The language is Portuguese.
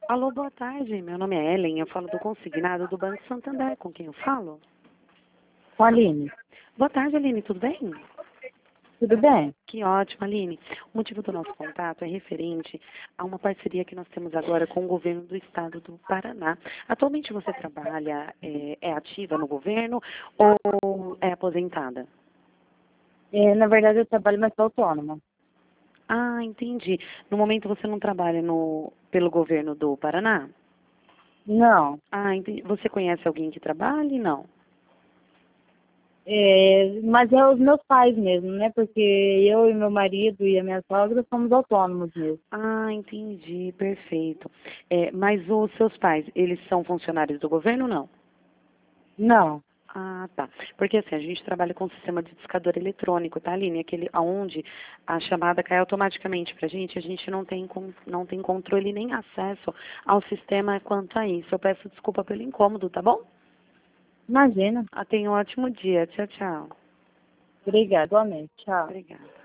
Alô, boa tarde. Meu nome é Ellen. Eu falo do consignado do Banco Santander. Com quem eu falo? Com a Aline. Boa tarde, Aline. Tudo bem? Tudo bem? Que ótimo, Aline. O motivo do nosso contato é referente a uma parceria que nós temos agora com o governo do estado do Paraná. Atualmente você trabalha, é ativa no governo ou é aposentada? Na verdade, eu trabalho, mas sou autônoma. Ah, entendi. No momento você não trabalha pelo governo do Paraná? Não. Ah, entendi. Você conhece alguém que trabalhe? Não. Mas é os meus pais mesmo, né? Porque eu e meu marido e a minha sogra somos autônomos mesmo. Ah, entendi, perfeito. Mas os seus pais, eles são funcionários do governo ou não? Não. Ah, tá. Porque assim, a gente trabalha com um sistema de discador eletrônico, tá, Aline? Aquele onde a chamada cai automaticamente pra a gente não tem controle nem acesso ao sistema quanto a isso. Eu peço desculpa pelo incômodo, tá bom? Imagina. Tenha um ótimo dia. Tchau, tchau. Obrigada, igualmente. Tchau. Obrigada.